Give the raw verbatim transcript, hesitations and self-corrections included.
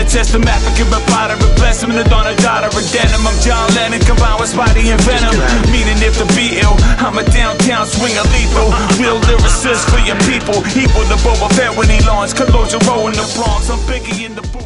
a test of African reporter, a blessing to dawn a daughter of denim. I'm John Lennon combined with Spidey and Venom. Meaning if to be ill, I'm a downtown swinger lethal. Real lyricist for your people, equal to Boba Fett when he launched Colosio Row in the Bronx. I'm Biggie in the